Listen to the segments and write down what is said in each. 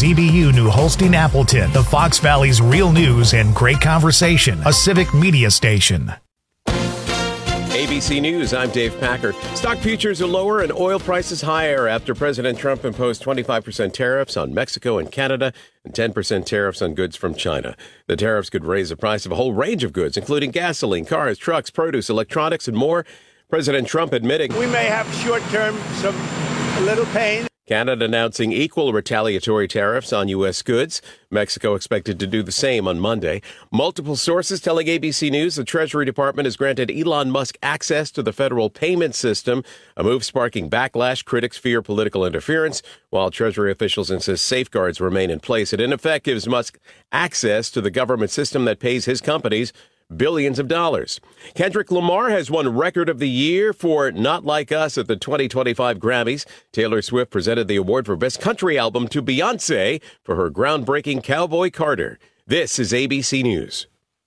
WZBU New Holstein Appleton, the Fox Valley's real news and great conversation, a civic media station. ABC News, I'm Dave Packer. Stock futures are lower and oil prices higher after President Trump imposed 25% tariffs on Mexico and Canada and 10% tariffs on goods from China. The tariffs could raise the price of a whole range of goods, including gasoline, cars, trucks, produce, electronics, and more. President Trump admitting we may have short-term a little pain. Canada announcing equal retaliatory tariffs on U.S. goods. Mexico expected to do the same on Monday. Multiple sources telling ABC News the Treasury Department has granted Elon Musk access to the federal payment system, a move sparking backlash. Critics fear political interference, while Treasury officials insist safeguards remain in place. It, in effect, gives Musk access to the government system that pays his companies billions of dollars. Kendrick Lamar has won Record of the Year for Not Like Us at the 2025 Grammys. Taylor Swift presented the award for Best Country Album to Beyoncé for her groundbreaking Cowboy Carter. This is ABC News.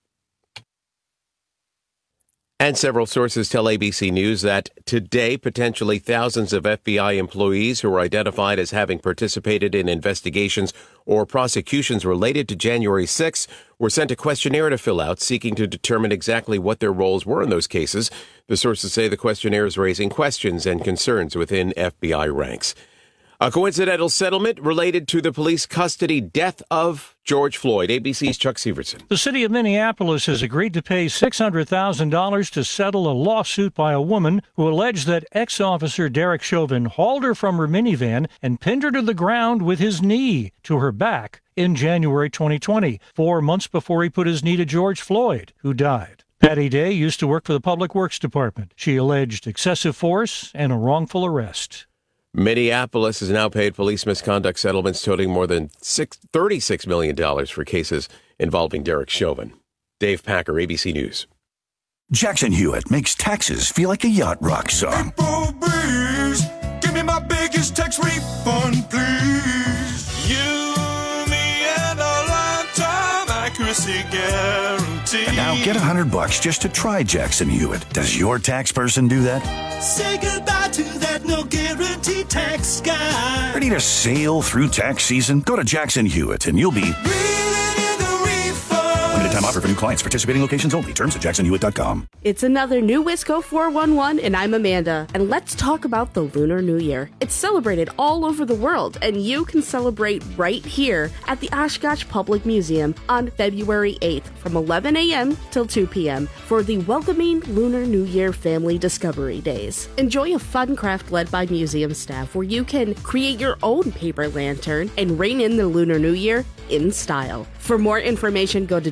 And several sources tell ABC News that today, potentially thousands of FBI employees who were identified as having participated in investigations or prosecutions related to January 6th were sent a questionnaire to fill out, seeking to determine exactly what their roles were in those cases. The sources say the questionnaire is raising questions and concerns within FBI ranks. A coincidental settlement related to the police custody death of George Floyd. ABC's Chuck Severson. The city of Minneapolis has agreed to pay $600,000 to settle a lawsuit by a woman who alleged that ex-officer Derek Chauvin hauled her from her minivan and pinned her to the ground with his knee to her back in January 2020, 4 months before he put his knee to George Floyd, who died. Patty Day used to work for the Public Works Department. She alleged excessive force and a wrongful arrest. Minneapolis has now paid police misconduct settlements totaling more than $36 million for cases involving Derek Chauvin. Dave Packer, ABC News. Jackson Hewitt makes taxes feel like a yacht rock song. April breeze, give me my biggest tax refund, please. You, me, and a lifetime accuracy guarantee. And now get $100 just to try Jackson Hewitt. Does your tax person do that? Say goodbye to that no guarantee tax guy. Ready to sail through tax season? Go to Jackson Hewitt and you'll be Reeling in the refund. limited time offer for new clients. Participating locations only. Terms at jacksonhewitt.com. It's another new Wisco 411, and I'm Amanda. And let's talk about the Lunar New Year. It's celebrated all over the world, and you can celebrate right here at the Oshkosh Public Museum on February 8th from 11 a.m. till 2 p.m. for the Welcoming Lunar New Year Family Discovery Days. Enjoy a fun craft led by museum staff where you can create your own paper lantern and rein in the Lunar New Year in style. For more information, go to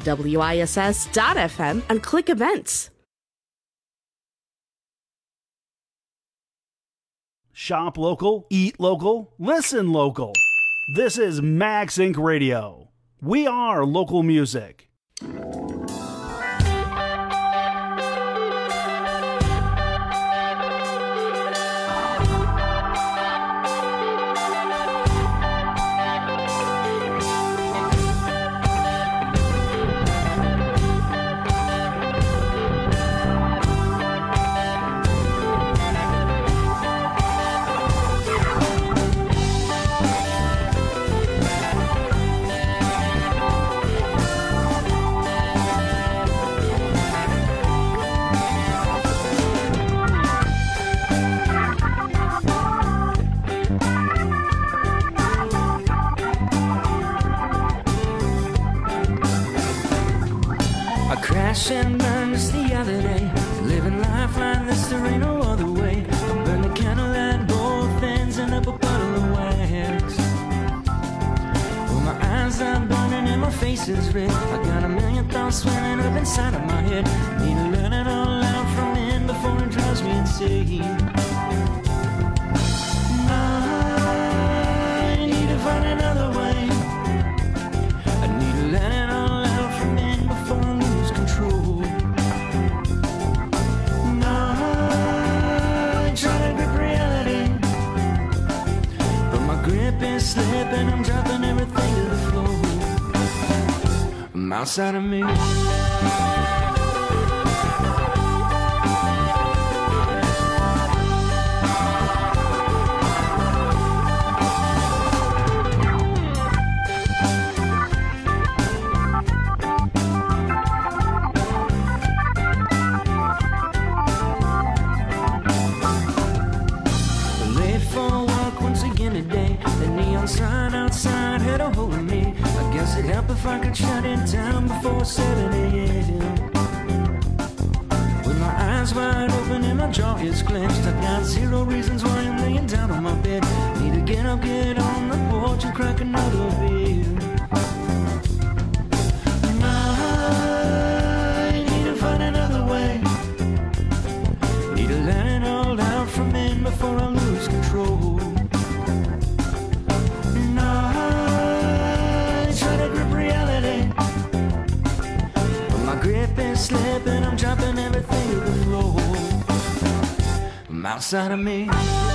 WISS.FM and click events. Shop local, eat local, listen local. This is Max Inc. Radio. We are local music. Crash and burn just the other day. Living life like this, there ain't no other way. I burn the candle at both ends and up a bottle of wax. Well, my eyes are burning and my face is red. I got a million thoughts swirling up inside of my head. Need to learn it all out from in before it drives me insane. I need to find another way. I need to learn it all out from in before I lose control. I try to grip reality, but my grip is slipping. I'm dropping everything to the floor. I'm outside of me. up if I could shut it down before 7 a.m. With my eyes wide open and my jaw is clenched, I got 0 reasons why I'm laying down on my bed. Need to get up, get on the porch and crack another beer. I need to find another way. Need to let it all out from in before I lose control. And I try to grip reality, but my grip is slipping. I'm dropping everything to the floor. I'm outside of me.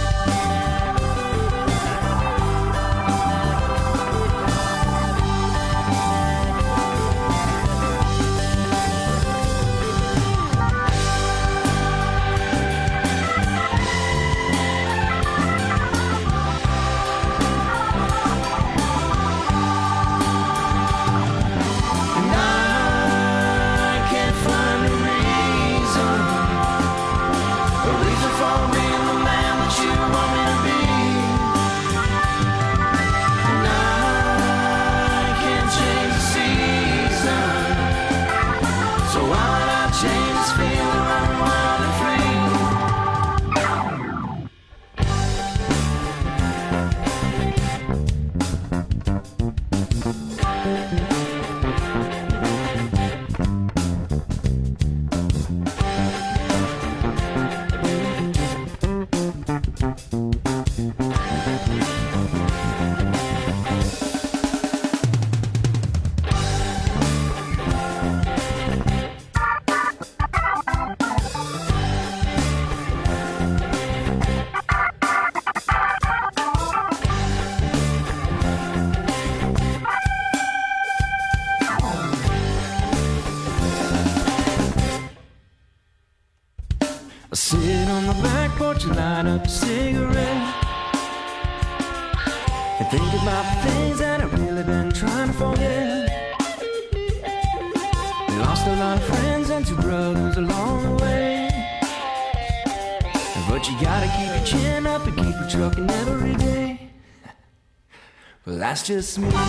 I sit on the back porch and light up a cigarette and think about things that I've really been trying to forget. Lost a lot of friends and 2 brothers along the way, but you gotta keep your chin up and keep your trucking every day. Well, that's just me.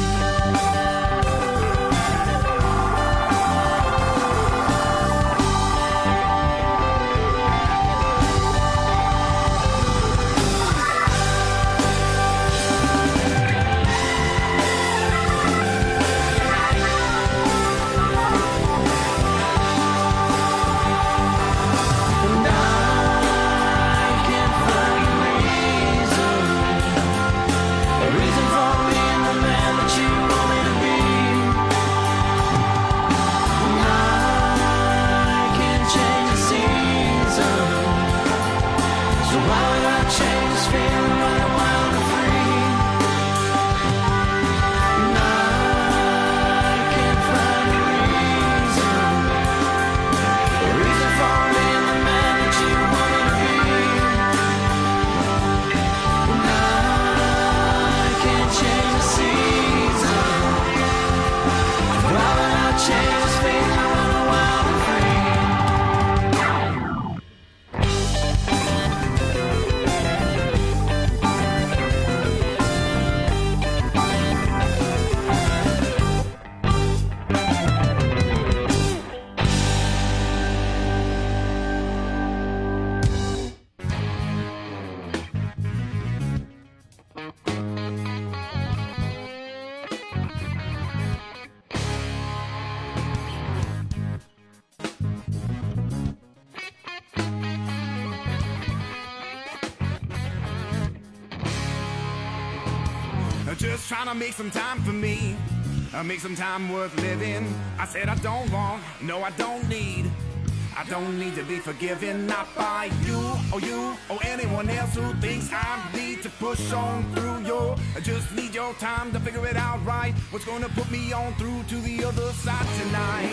Just trying to make some time for me, make some time worth living. I said I don't want, no I don't need. I don't need to be forgiven, not by you or anyone else who thinks I need to push on through. I just need your time to figure it out right. What's gonna put me on through to the other side tonight?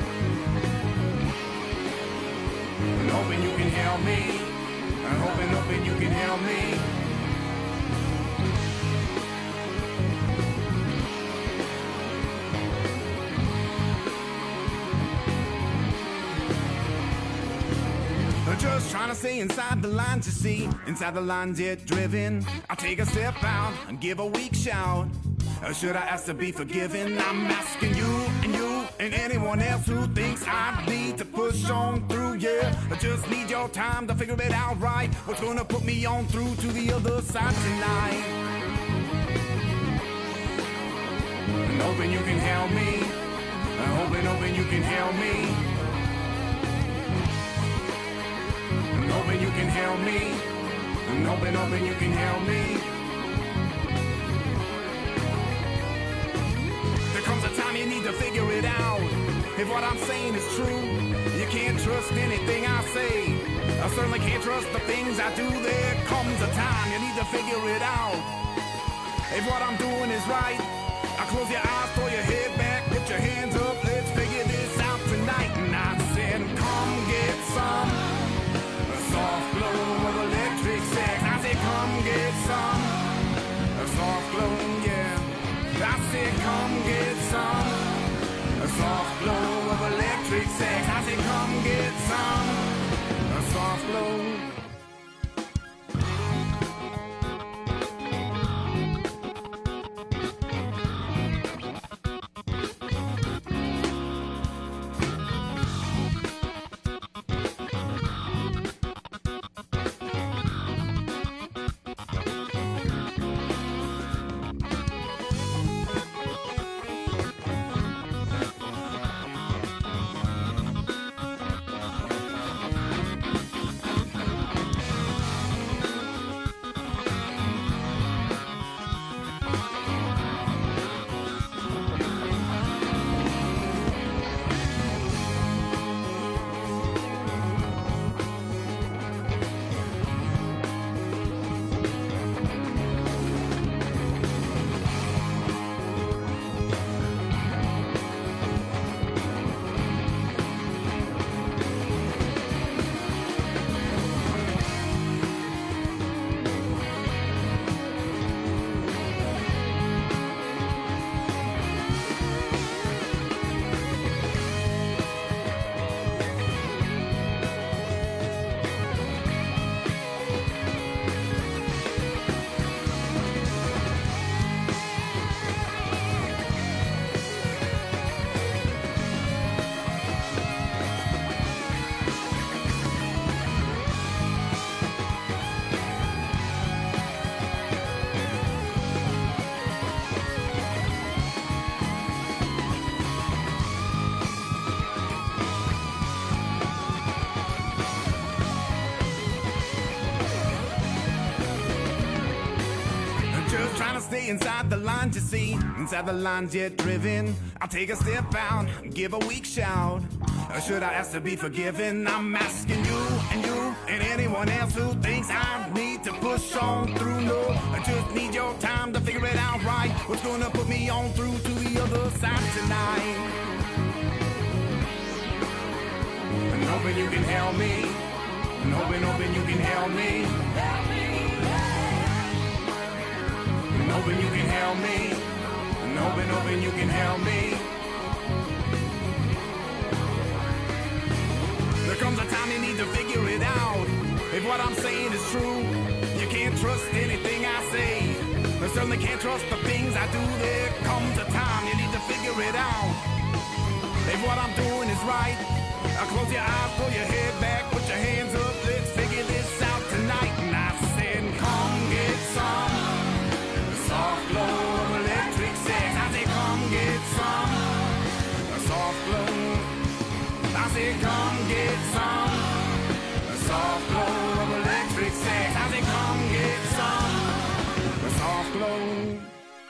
I'm hoping you can help me. I'm hoping you can help me. Just trying to stay inside the lines, you see. Inside the lines, yet driven. I'll take a step out and give a weak shout. Should I ask to be forgiven? I'm asking you and anyone else who thinks I need to push on through, yeah. I just need your time to figure it out right. What's gonna put me on through to the other side tonight? And hoping you can help me. Hoping you can help me. And hoping you can help me. And hoping you can help me. There comes a time you need to figure it out. If what I'm saying is true, you can't trust anything I say. I certainly can't trust the things I do. There comes a time you need to figure it out. If what I'm doing is right, I close your eyes, throw your head back, put your hands up, let's figure this out tonight. And I said, come get some soft glow of electric sex. I said, come get some soft glow, yeah. I said, come get some soft glow of electric sex. I said, come get some soft glow. Stay inside the lines, you see, inside the lines yet driven. I'll take a step out, give a weak shout. Should I ask to be forgiven? I'm asking you and anyone else who thinks I need to push on through. No, I just need your time to figure it out right. What's gonna put me on through to the other side tonight? And hoping you can help me. And hoping you can help me. Hoping you can help me, and hoping you can help me. There comes a time you need to figure it out. If what I'm saying is true, you can't trust anything I say. I certainly can't trust the things I do. There comes a time you need to figure it out. If what I'm doing is right, I'll close your eyes, pull your head back, put your hands up, let's figure this out tonight. And I said, come get some soft glow of electric sex. I say, come get some soft glow. I say, come get some soft glow of electric sex. I say, come get some soft glow.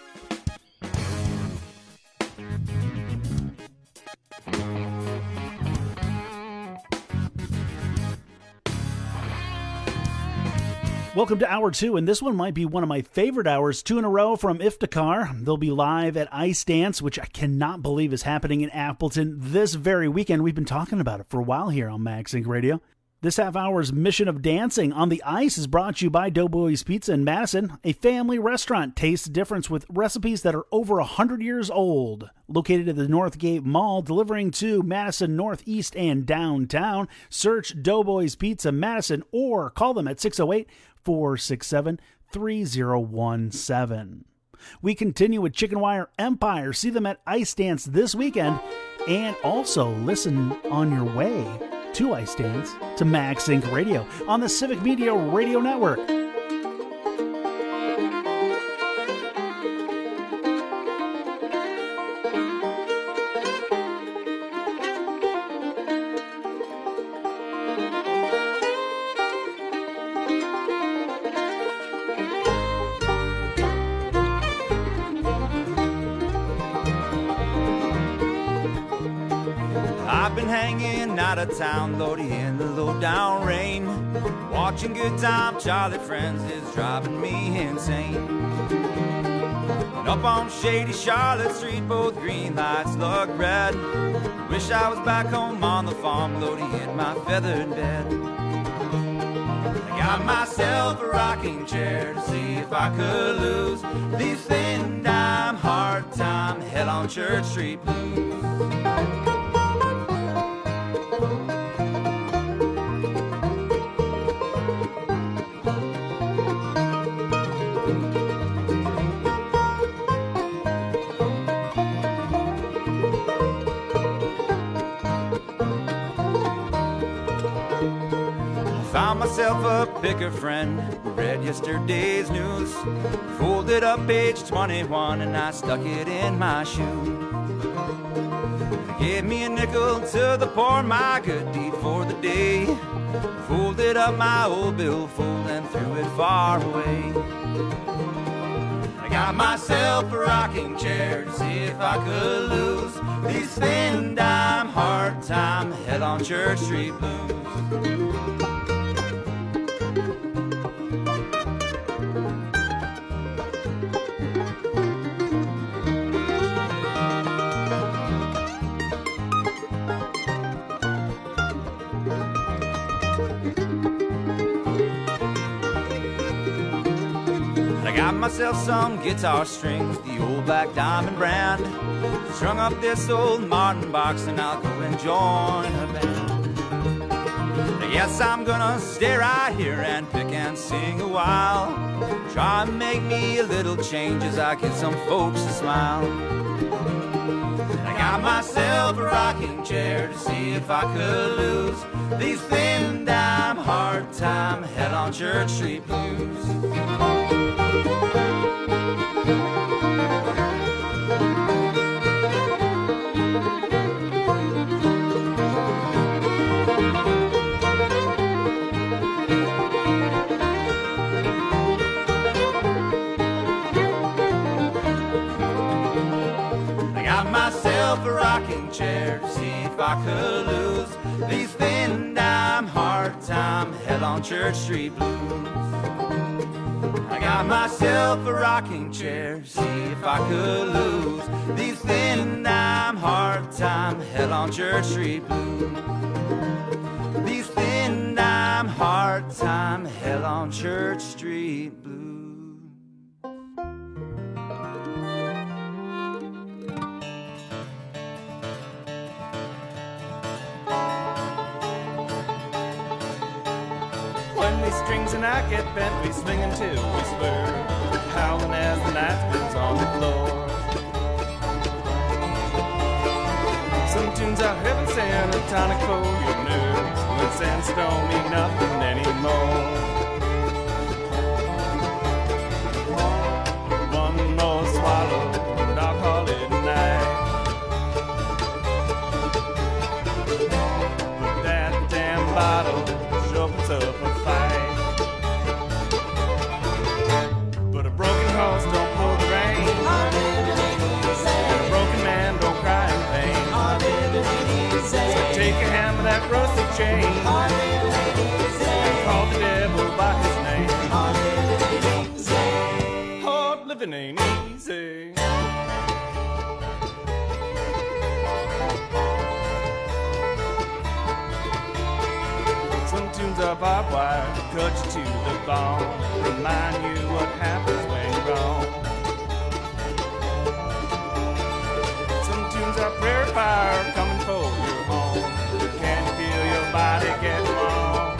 Welcome to Hour 2, and this one might be one of my favorite hours, 2 in a row from Iftikhar. They'll be live at Ice Dance, which I cannot believe is happening in Appleton this very weekend. We've been talking about it for a while here on MagSync Radio. This half hour's mission of dancing on the ice is brought to you by Doughboys Pizza in Madison, a family restaurant. Taste the difference with recipes that are over 100 years old. Located at the Northgate Mall, delivering to Madison, Northeast, and downtown. Search Doughboys Pizza Madison or call them at 608-467-3017. We continue with Chicken Wire Empire. See them at Ice Dance this weekend. And also listen on your way to Ice Dance to Max Inc. Radio on the Civic Media Radio Network. Out of town, Lordy, in the low down rain. Watching Good Time Charlie Friends is driving me insane. And up on shady Charlotte Street, both green lights look red. Wish I was back home on the farm, Lordy, in my feathered bed. I got myself a rocking chair to see if I could lose these thin dime, hard time, hell on Church Street blues. Found myself a picker friend who read yesterday's news. Folded up page 21 and I stuck it in my shoe. Gave me a nickel to the poor, my good deed for the day. Folded up my old billfold and threw it far away. I got myself a rocking chair to see if I could lose these thin dime, hard time, hell on Church Street blues. Got myself some guitar strings, the old Black Diamond brand. Strung up this old Martin box and I'll go and join a band. Yes, I'm gonna stay right here and pick and sing a while. Try and make me a little change as I get some folks to smile. I got myself a rocking chair to see if I could lose these thin dime, hard time, hell on Church Street blues. A rocking chair to see if I could lose these thin dime, hard time, hell on Church Street blues. I got myself a rocking chair to see if I could lose these thin dime, hard time, hell on Church Street blues. These thin dime, hard time, hell on Church Street blues. Strings and I get bent, we swing until we swerve, howling as the knife burns on the floor. Some tunes are heaven sent, a tonic for your nerves, when sense don't mean nothing anymore. One more swallow, and I'll call it a night. But that damn bottle sure puts up a fight. Don't pull the rein, and a broken man don't cry in pain. So take a hand with that rusty chain and call the devil by his name. Hard living ain't easy. Some tunes are barbed wire to cut you to the bone, remind you what happens when you're wrong. Some tunes are prayer fire coming for your home. Can you feel your body get warm?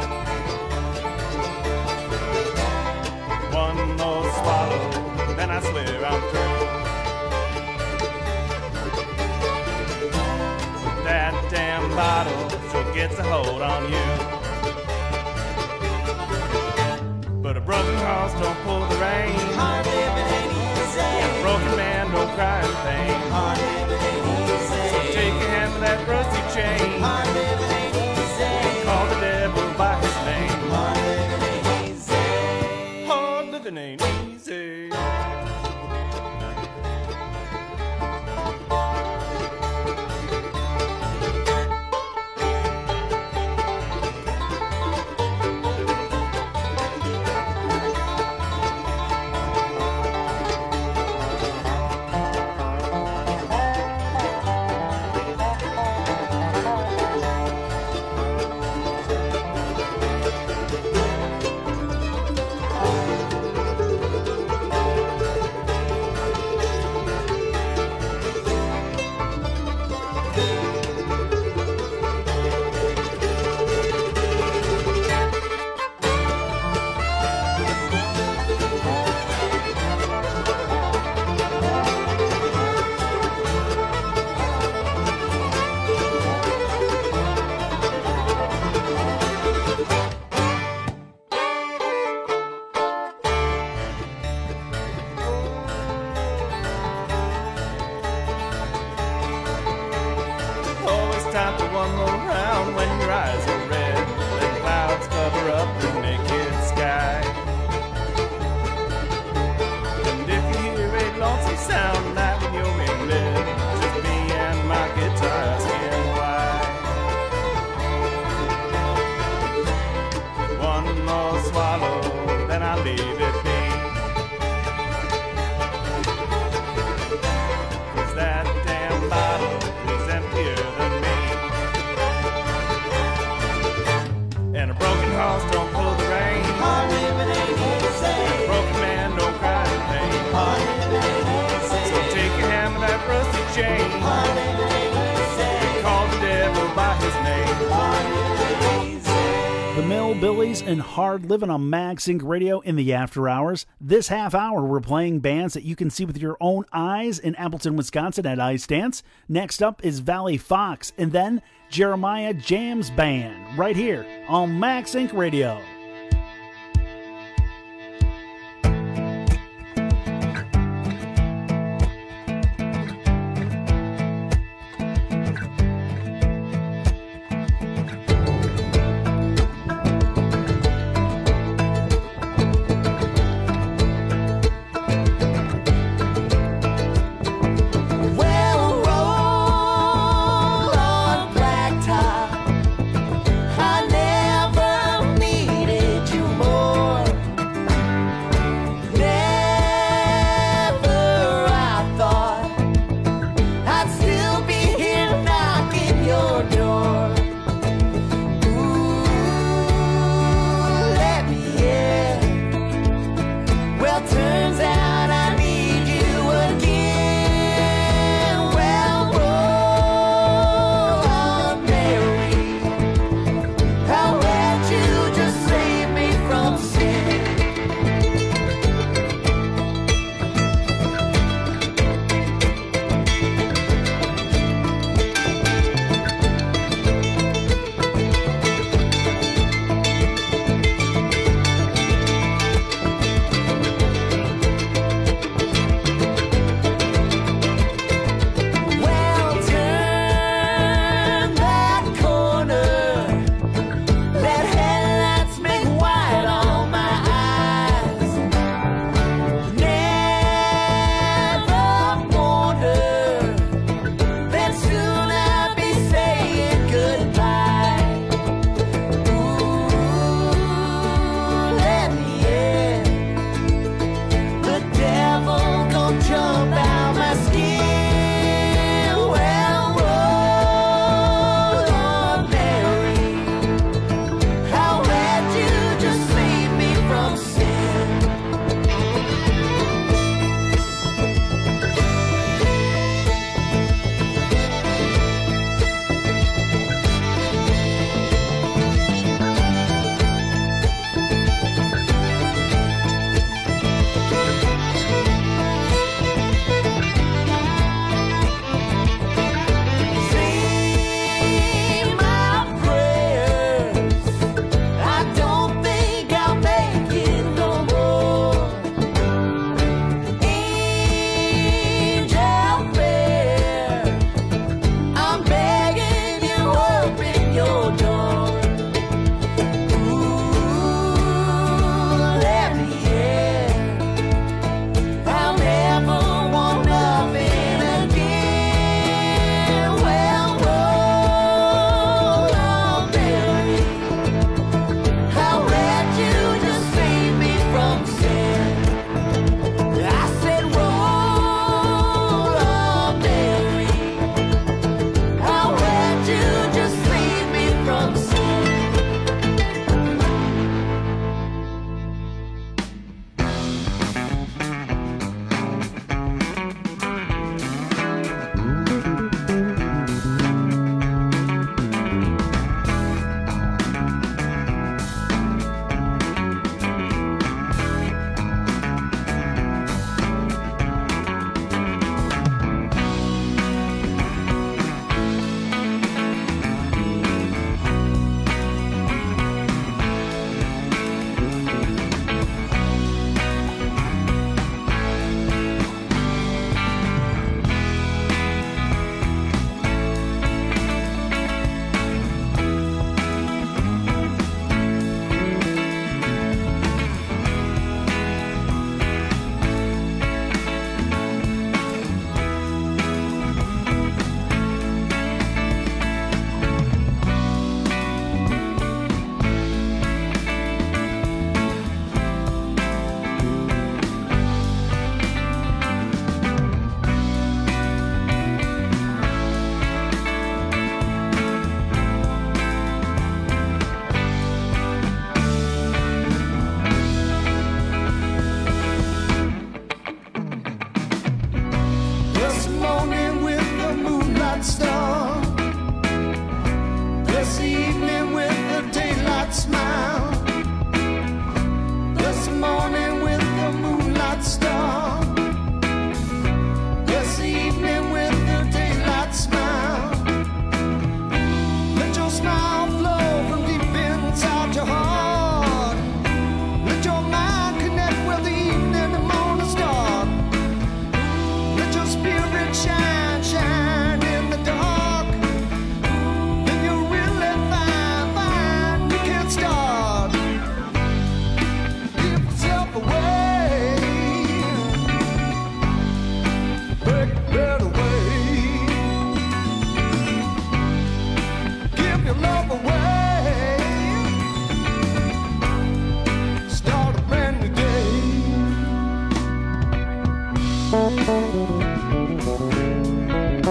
One more swallow, then I gets a hold on you. But a broken horse don't pull the rein. Hard living ain't easy. And a broken man don't cry in pain. Hard living ain't easy. So take your hand to that rusty chain. Hard living ain't easy. And call the devil by his name. Hard living ain't easy. Hard living ain't easy. Time for one more round when your eyes are red. The clouds cover up the naked sky. And if you hear a lonesome sound night when you're in bed, just me and my guitar asking why. One more swallow, then I'll leave it be. 'Cause that damn bottle is emptier than me. And a broken horse don't pull the rein. Hard living ain't easy. And a broken man don't cry in pain. Hard living ain't easy. So take your hand with that rusty chain. Hard living ain't easy. And call the devil by his name. Hard living ain't easy. The Millbillies and Hard Living on MagSync Radio in the after hours. This half hour, we're playing bands that you can see with your own eyes in Appleton, Wisconsin at Ice Dance. Next up is Valley Fox, and then Jeremiah Jams Band, right here on MagSync Radio. Well, roll on blacktop. I never needed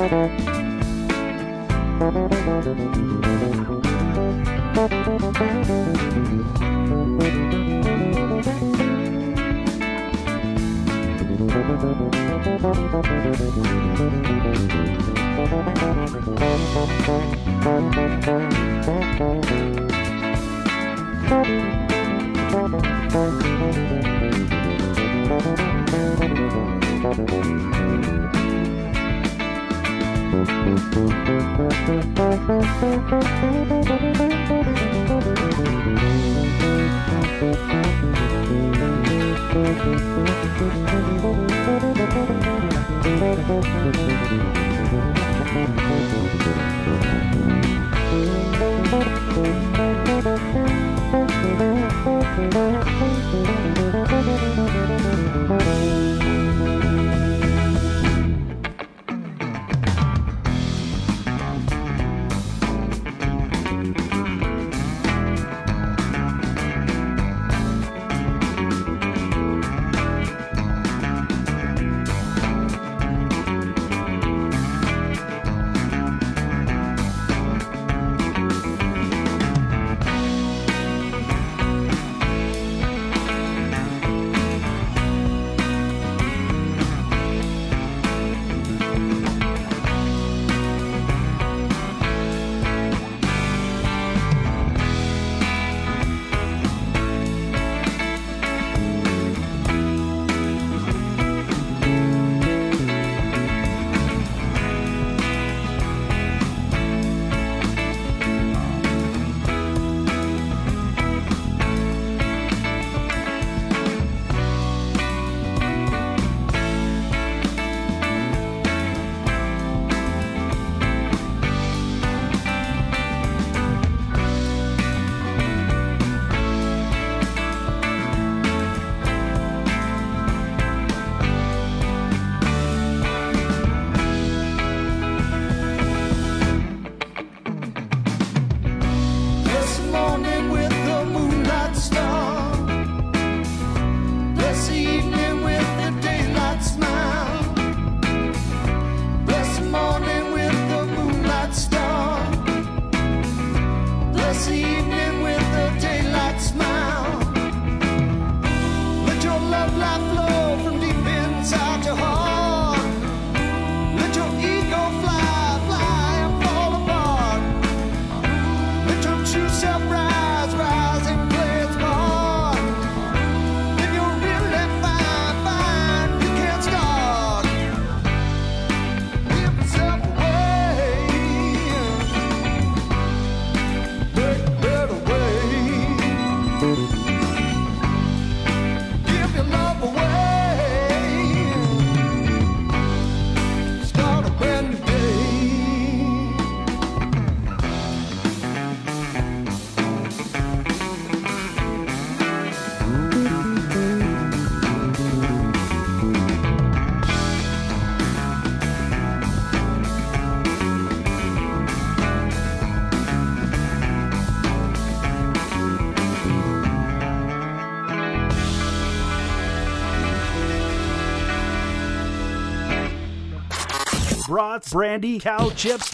brats, brandy, cow chips,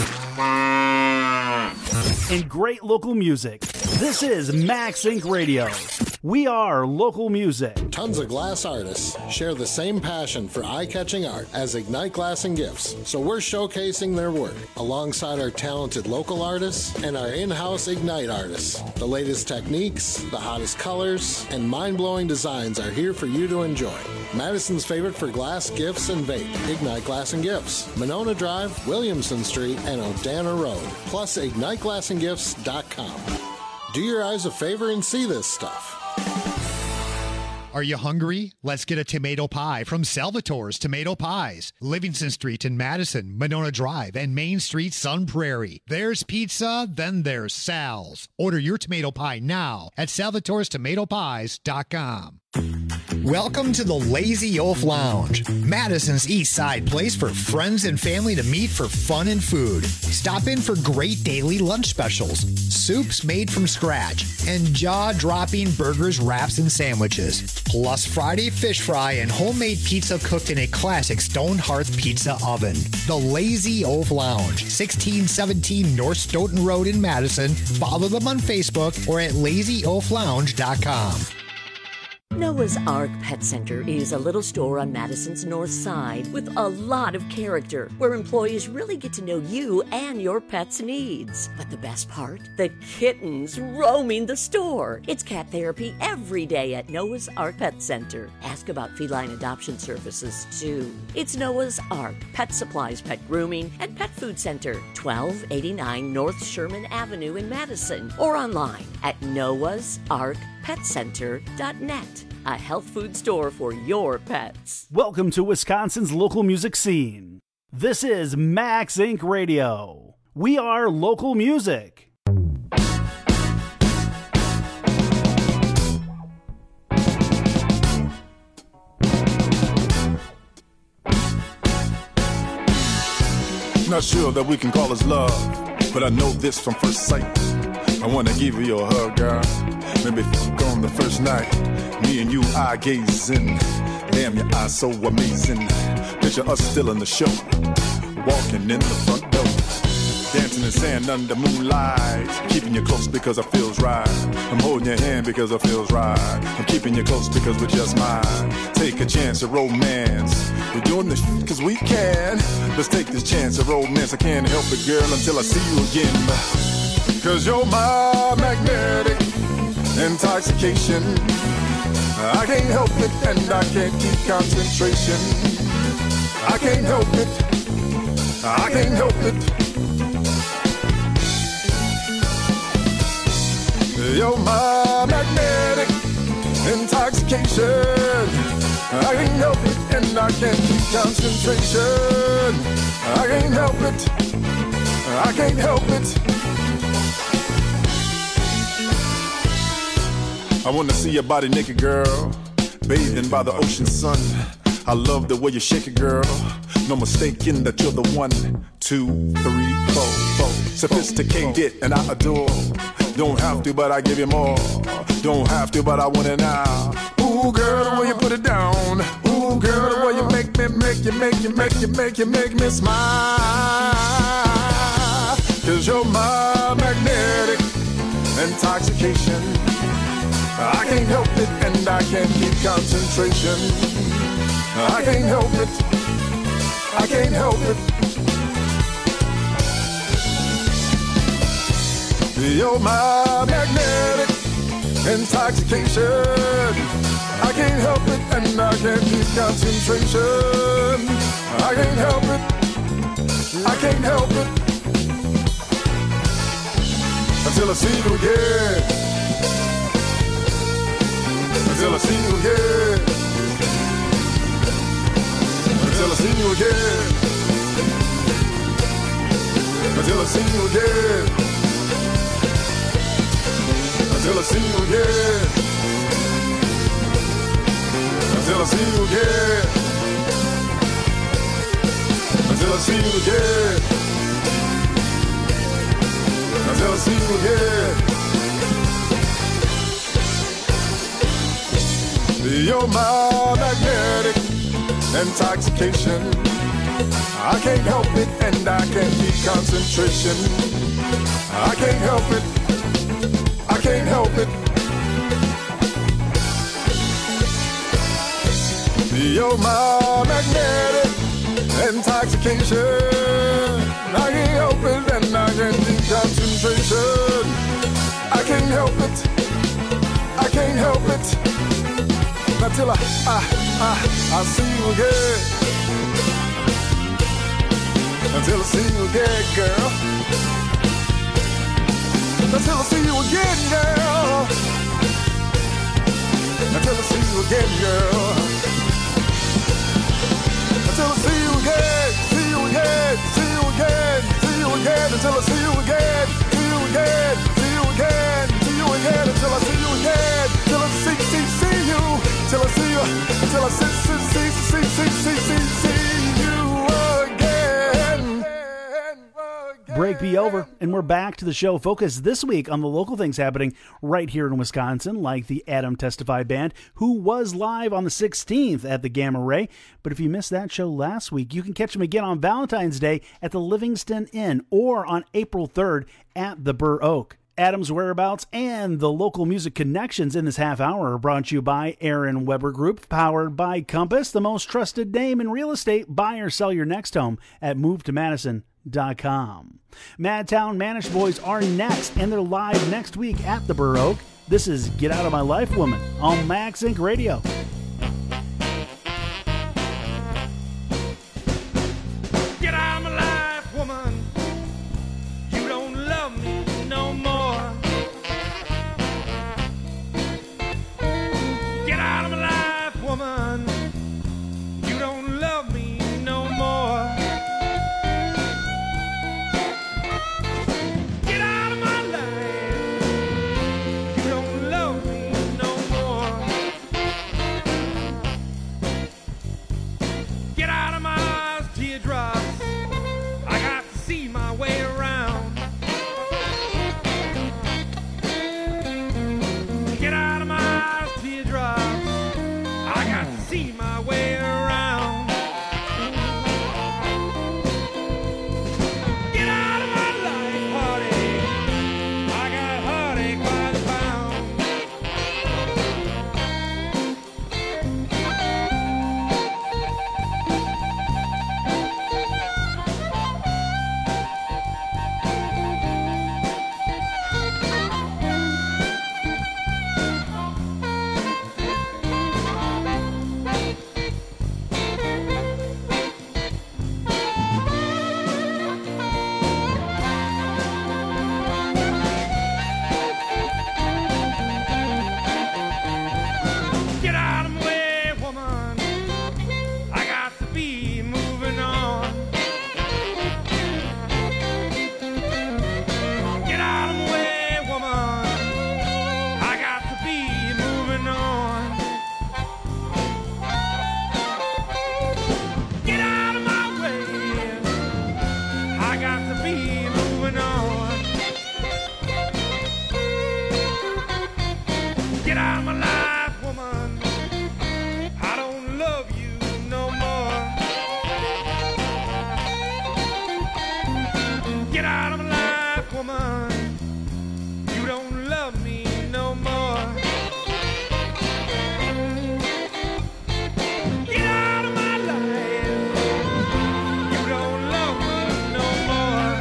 and great local music. This is Max Inc. Radio. We are local music. Tons of glass artists share the same passion for eye-catching art as Ignite Glass and Gifts, so we're showcasing their work alongside our talented local artists and our in-house Ignite artists. The latest techniques, the hottest colors, and mind-blowing designs are here for you to enjoy. Madison's favorite for glass, gifts, and vape, Ignite Glass and Gifts. Monona Drive, Williamson Street, and Odana Road. Plus, IgniteGlassandGifts.com. Do your eyes a favor and see this stuff. Are you hungry? Let's get a tomato pie from Salvatore's Tomato Pies. Livingston Street in Madison, Monona Drive, and Main Street, Sun Prairie. There's pizza, then there's Sal's. Order your tomato pie now at salvatorestomatopies.com. Welcome to the Lazy Oaf Lounge, Madison's East Side place for friends and family to meet for fun and food. Stop in for great daily lunch specials, soups made from scratch, and jaw-dropping burgers, wraps, and sandwiches. Plus Friday fish fry and homemade pizza cooked in a classic stone hearth pizza oven. The Lazy Oaf Lounge, 1617 North Stoughton Road in Madison. Follow them on Facebook or at lazyoaflounge.com. Noah's Ark Pet Center is a little store on Madison's north side with a lot of character, where employees really get to know you and your pet's needs. But the best part? The kittens roaming the store. It's cat therapy every day at Noah's Ark Pet Center. Ask about feline adoption services, too. It's Noah's Ark Pet Supplies, Pet Grooming, and Pet Food Center, 1289 North Sherman Avenue in Madison, or online at noahsarkpetcenter.net. A health food store for your pets. Welcome to Wisconsin's local music scene. This is Max Inc. Radio. We are local music. Not sure that we can call this love, but I know this from first sight. I wanna give you a hug, girl. Maybe fuck on the first night. Me and you eye gazing. Damn, your eyes so amazing. Picture us still in the show, walking in the front door, dancing in sand under moonlight. Keeping you close because it feels right. I'm holding your hand because it feels right. I'm keeping you close because we're just mine. Take a chance of romance. We're doing this cause we can. Let's take this chance of romance. I can't help it, girl, until I see you again. Cause you're my magnetic intoxication. I can't help it and I can't keep concentration. I can't help it. I can't help it. You're my magnetic intoxication. I can't help it and I can't keep concentration. I can't help it. I can't help it. I wanna see your body naked, girl, bathing by the ocean sun. I love the way you shake it, girl. No mistaking that you're the 1, 2, 3, 4. Sophisticated and I adore. Don't have to, but I give you more. Don't have to, but I want it now. Ooh, girl, the way you put it down. Ooh, girl, the way you make me smile. Cause you're my magnetic intoxication. I can't help it and I can't keep concentration. I can't help it. I can't help it. You're my magnetic intoxication. I can't help it and I can't keep concentration. I can't help it. I can't help it. Until I see you again. Until I see you again. Until I see you again. Until I see you again. Until I see you again. Until I see you again. Until I see you again. Until I see you again. You're my magnetic intoxication. I can't help it and I can't keep concentration. I can't help it. I can't help it. You're my magnetic intoxication. I can't help it and I can't keep concentration. I can't help it. I can't help it. Until I see you again. Until I see you again, girl. Until I see you again, girl. Until I see you again, girl. Until I see you again, see you again, see you again, see you again. Until I see you again, see you again, see you again, see you again. Until I see you again, till I see you. Till I see you, break be over, and we're back to the show focused this week on the local things happening right here in Wisconsin, like the Adam Testify Band, who was live on the 16th at the Gamma Ray. But if you missed that show last week, you can catch them again on Valentine's Day at the Livingston Inn or on April 3rd at the Burr Oak. Adam's whereabouts and the local music connections in this half hour are brought to you by Aaron Weber Group, powered by Compass, the most trusted name in real estate. Buy or sell your next home at movetomadison.com. Madtown Manish Boys are next, and they're live next week at the Burr Oak. This is Get Out of My Life Woman on Max Inc. Radio. Get out of my life, woman. You don't love me no more. Get out of my life, woman. You don't love me no more. Get out of my life. You don't love me no more. Get out of my eyes, teardrops. I got to see my way around. Get out of my eyes, teardrops. I got to see my way around. Get out of my life, heartache. I got heartache by the pound. Get out of my way, woman. I got to be moving on. Get out of my way, woman. I got to be moving on. Get out of my way. I got to be moving on. Get out of my life, woman. I don't love you no more. Get out of my life, woman. You don't love me no more. Get out of my life. You don't love me no more.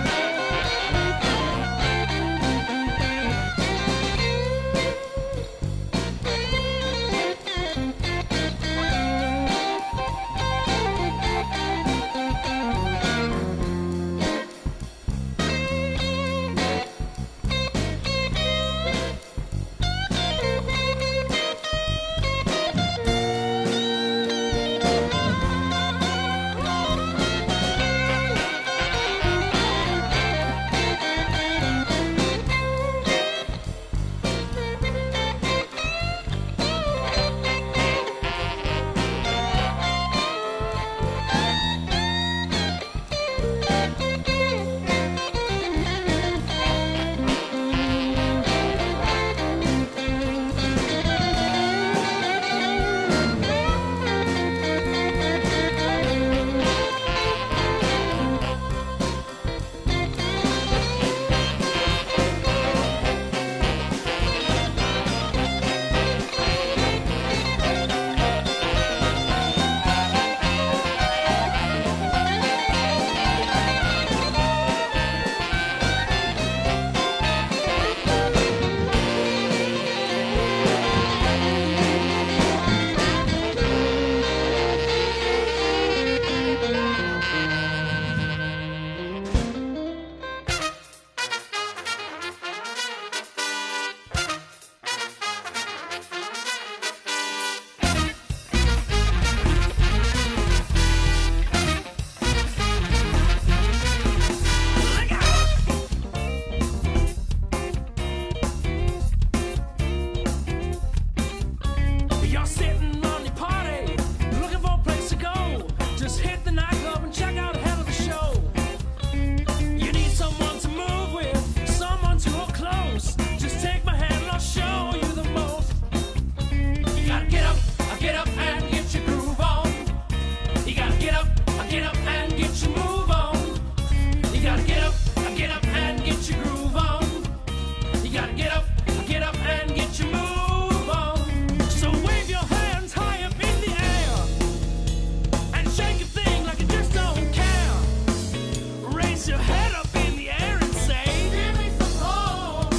your head up in the air and say, give me some more.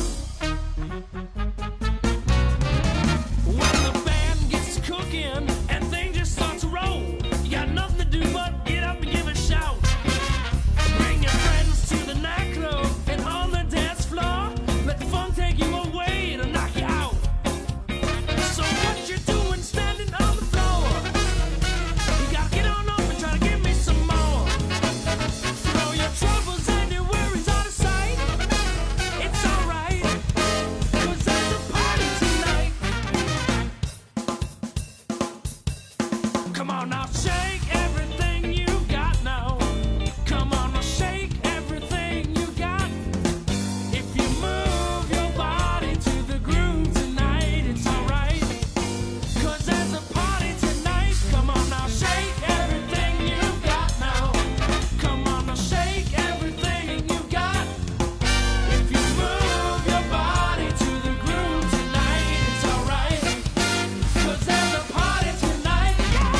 When the band gets cooking and things just start to roll, you got nothing to do but get up and give a shout. Bring your friends to the nightclub and on the dance floor, let the fun take you away to knock you out. So what you doing standing on the floor? You gotta get on up and try to give me some more. Throw your troubles and your worries out of sight. It's alright, 'cause there's a party tonight. Come on now, shake everything you got now. Come on now, shake everything you got. If you move your body to the groove tonight, it's alright, 'cause there's a party tonight. Come on now, shake everything you got now. Come on now, shake everything you got. If you move your body to the groove tonight, it's alright, 'cause there's a party tonight.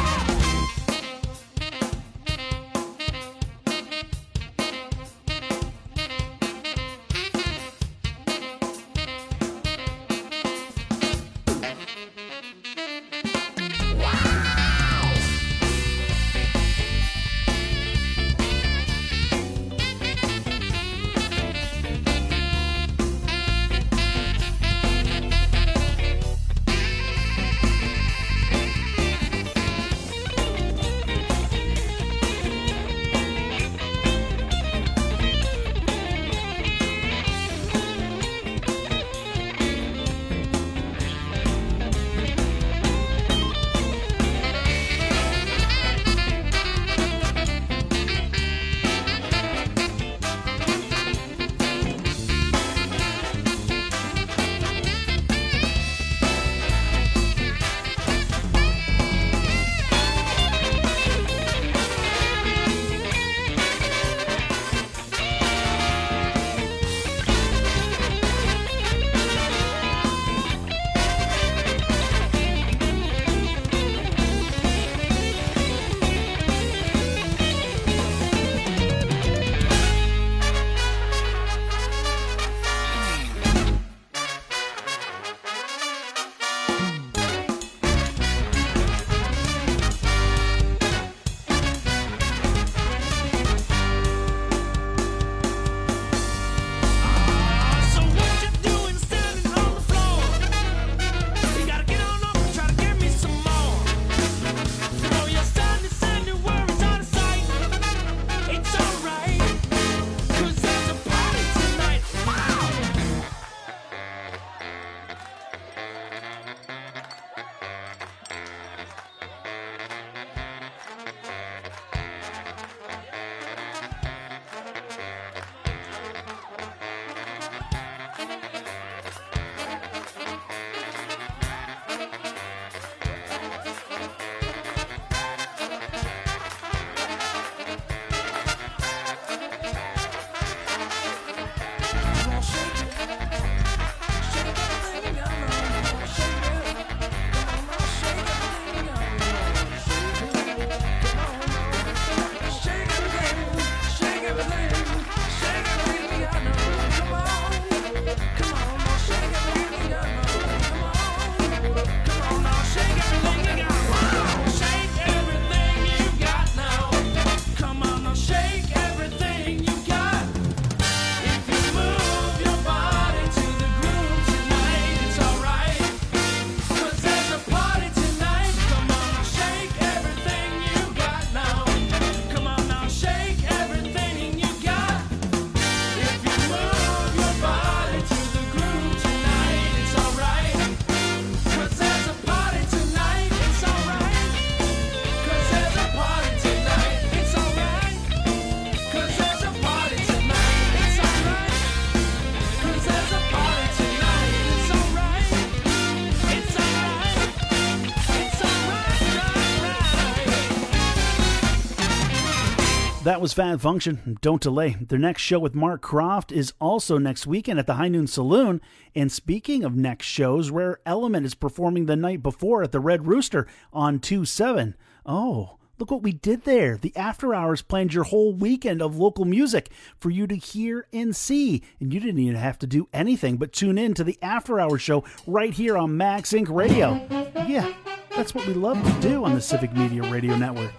So what you doing standing on the floor? You gotta get on up and try to give me some more. Throw your sadness and your worries out of sight. It's alright, 'cause there's a party tonight. That was Fat Function. Don't delay. Their next show with Mark Croft is also next weekend at the High Noon Saloon. And speaking of next shows, Rare Element is performing the night before at the Red Rooster on 2/7. Oh, Look what we did there. The After Hours planned your whole weekend of local music for you to hear and see. And you didn't even have to do anything but tune in to the After Hours show right here on Max Inc. Radio. Yeah, that's what we love to do on the Civic Media Radio Network.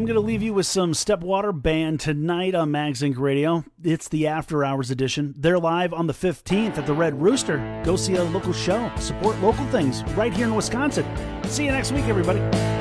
I'm going to leave you with some Stepwater Band tonight on Mags Inc. Radio. It's the After Hours edition. They're live on the 15th at the Red Rooster. Go see a local show. Support local things right here in Wisconsin. See you next week, everybody.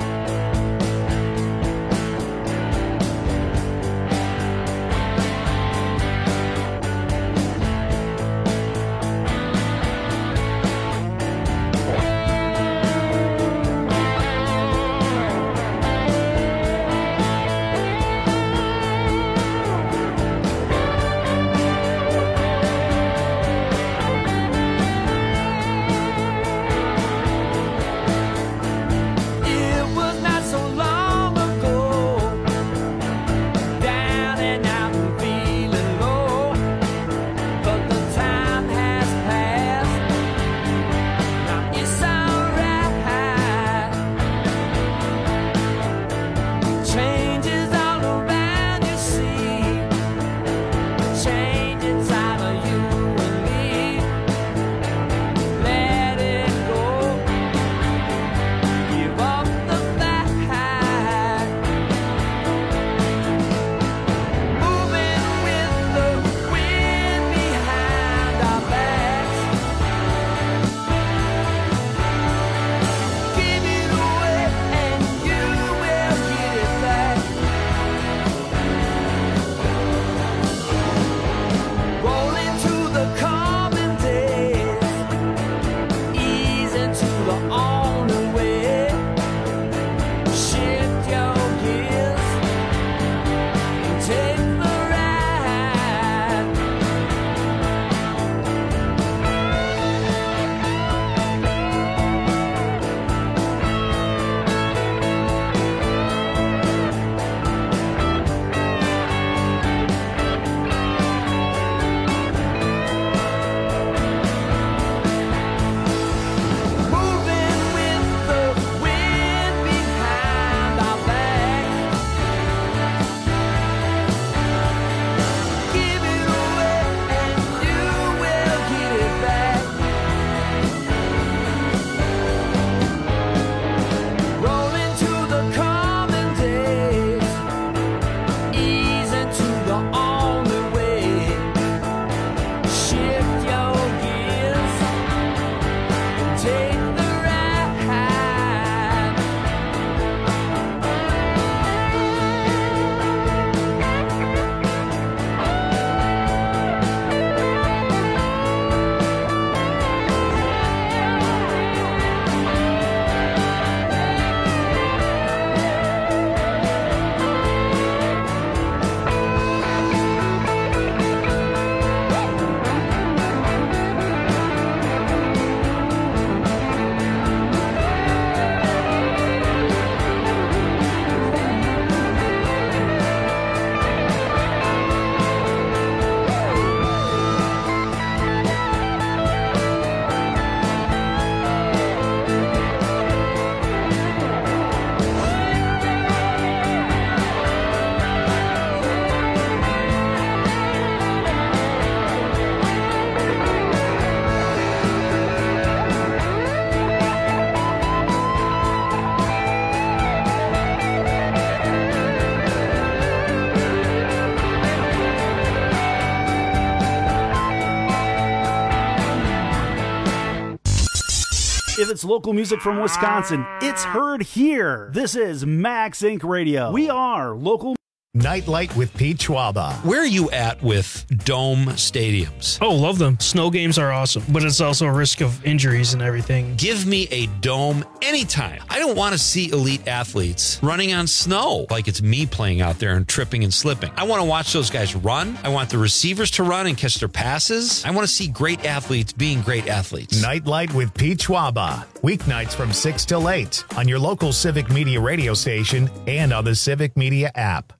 If it's local music from Wisconsin, it's heard here. This is Max Inc. Radio. We are local. Nightlight with Pete Schwaba. Where are you at with dome stadiums? Oh, love them. Snow games are awesome, but it's also a risk of injuries and everything. Give me a dome anytime. I don't want to see elite athletes running on snow like it's me playing out there and tripping and slipping. I want to watch those guys run. I want the receivers to run and catch their passes. I want to see great athletes being great athletes. Nightlight with Pete Schwaba. Weeknights from 6 till 8 on your local Civic Media radio station and on the Civic Media app.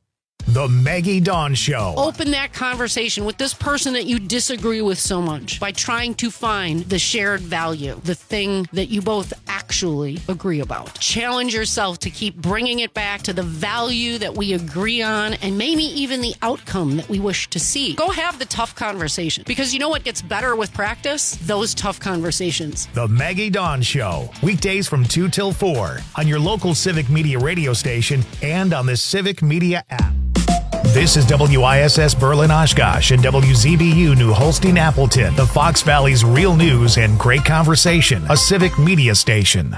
The Maggie Dawn Show. Open that conversation with this person that you disagree with so much by trying to find the shared value, the thing that you both actually agree about. Challenge yourself to keep bringing it back to the value that we agree on and maybe even the outcome that we wish to see. Go have the tough conversation, because you know what gets better with practice? Those tough conversations. The Maggie Dawn Show. Weekdays from 2 till 4 on your local Civic Media radio station and on the Civic Media app. This is WISS Berlin Oshkosh and WZBU New Holstein Appleton, the Fox Valley's real news and great conversation, a Civic Media station.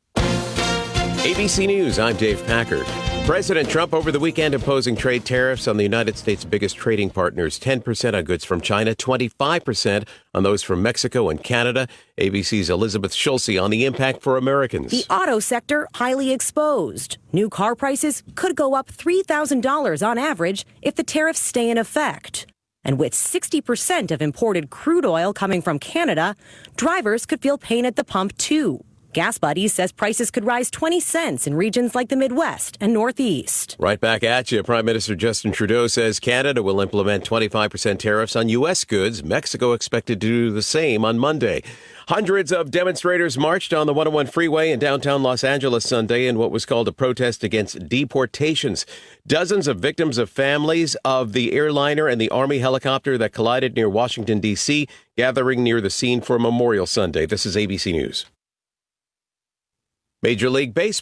ABC News, I'm Dave Packard. President Trump over the weekend imposing trade tariffs on the United States' biggest trading partners, 10% on goods from China, 25% on those from Mexico and Canada. ABC's Elizabeth Schulze on the impact for Americans. The auto sector highly exposed. New car prices could go up $3,000 on average if the tariffs stay in effect. And with 60% of imported crude oil coming from Canada, drivers could feel pain at the pump too. Gas Buddies says prices could rise 20 cents in regions like the Midwest and Northeast. Right back at you. Prime Minister Justin Trudeau says Canada will implement 25% tariffs on U.S. goods. Mexico expected to do the same on Monday. Hundreds of demonstrators marched on the 101 freeway in downtown Los Angeles Sunday in what was called a protest against deportations. Dozens of victims of families of the airliner and the Army helicopter that collided near Washington, D.C., gathering near the scene for Memorial Sunday. This is ABC News. Major League Baseball.